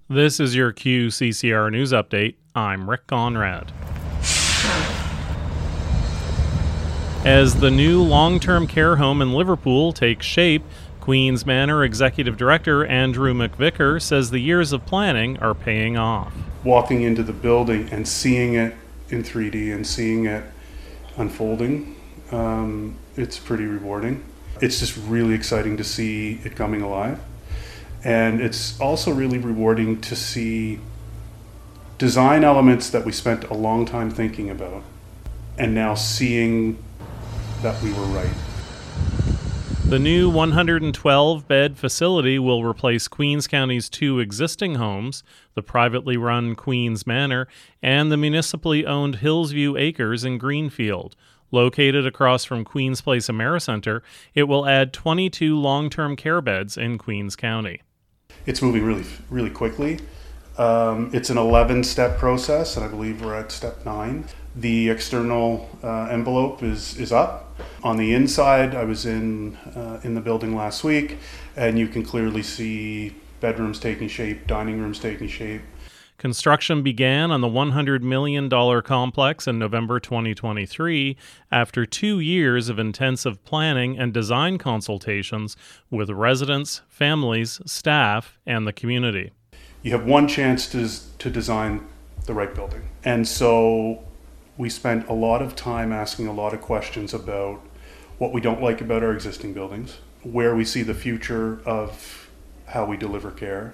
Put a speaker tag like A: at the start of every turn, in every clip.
A: This is your QCCR News Update. I'm Rick Conrad. As the new long-term care home in Liverpool takes shape, Queen's Manor Executive Director Andrew McVicker says the years of planning are paying off.
B: Walking into the building and seeing it in 3D and seeing it unfolding, it's pretty rewarding. It's just really exciting to see it coming alive. And it's also really rewarding to see design elements that we spent a long time thinking about and now seeing that we were right.
A: The new 112-bed facility will replace Queens County's two existing homes, the privately run Queen's Manor and the municipally owned Hillsview Acres in Greenfield. Located across from Queens Place AmeriCentre, it will add 22 long-term care beds in Queens County.
B: It's moving really quickly. It's an 11-step process, and I believe we're at step 9. The external envelope is up. On the inside, I was in the building last week, and you can clearly see bedrooms taking shape, dining rooms taking shape.
A: Construction began on the $100 million complex in November 2023 after 2 years of intensive planning and design consultations with residents, families, staff, and the community.
B: You have one chance to design the right building. And so we spent a lot of time asking a lot of questions about what we don't like about our existing buildings, where we see the future of how we deliver care.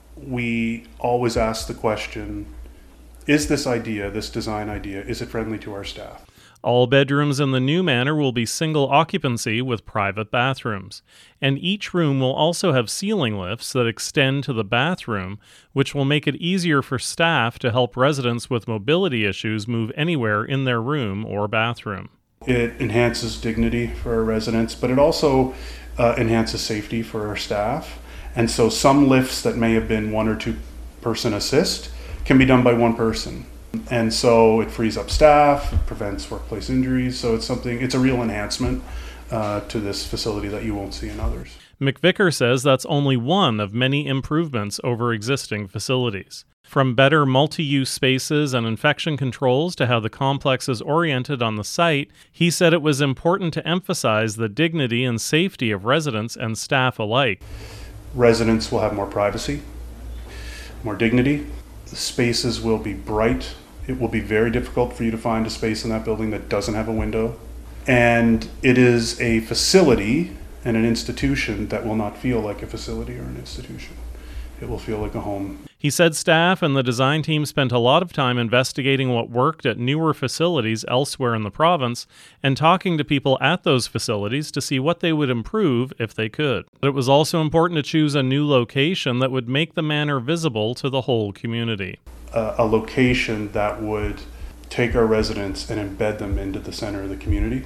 B: We always ask the question, is this design idea, is it friendly to our staff?
A: All bedrooms in the new manor will be single occupancy with private bathrooms, and each room will also have ceiling lifts that extend to the bathroom, which will make it easier for staff to help residents with mobility issues move anywhere in their room or bathroom.
B: It enhances dignity for our residents, but it also enhances safety for our staff. And so some lifts that may have been 1 or 2 person assist can be done by one person. And so it frees up staff, it prevents workplace injuries. So it's a real enhancement to this facility that you won't see in others.
A: McVicker says that's only one of many improvements over existing facilities. From better multi-use spaces and infection controls to how the complex is oriented on the site, he said it was important to emphasize the dignity and safety of residents and staff alike.
B: Residents will have more privacy, more dignity. The spaces will be bright. It will be very difficult for you to find a space in that building that doesn't have a window. And it is a facility and an institution that will not feel like a facility or an institution. It will feel like a home.
A: He said staff and the design team spent a lot of time investigating what worked at newer facilities elsewhere in the province and talking to people at those facilities to see what they would improve if they could. But it was also important to choose a new location that would make the manor visible to the whole community.
B: A location that would take our residents and embed them into the center of the community,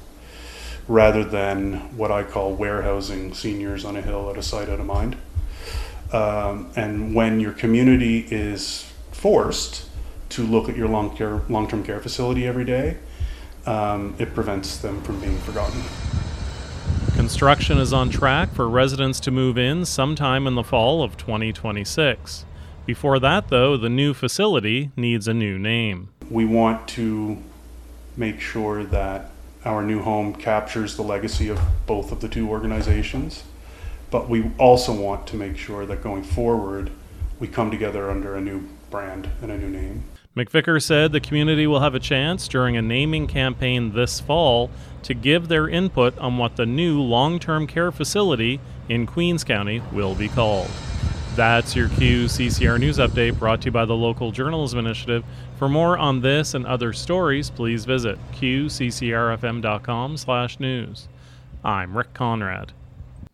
B: rather than what I call warehousing seniors on a hill at a sight out of mind. And when your community is forced to look at your long-term care facility every day, it prevents them from being forgotten.
A: Construction is on track for residents to move in sometime in the fall of 2026. Before that, though, the new facility needs a new name.
B: We want to make sure that our new home captures the legacy of both of the two organizations. But we also want to make sure that going forward, we come together under a new brand and a new name.
A: McVicker said the community will have a chance during a naming campaign this fall to give their input on what the new long-term care facility in Queens County will be called. That's your QCCR News Update brought to you by the Local Journalism Initiative. For more on this and other stories, please visit qccrfm.com/news. I'm Rick Conrad.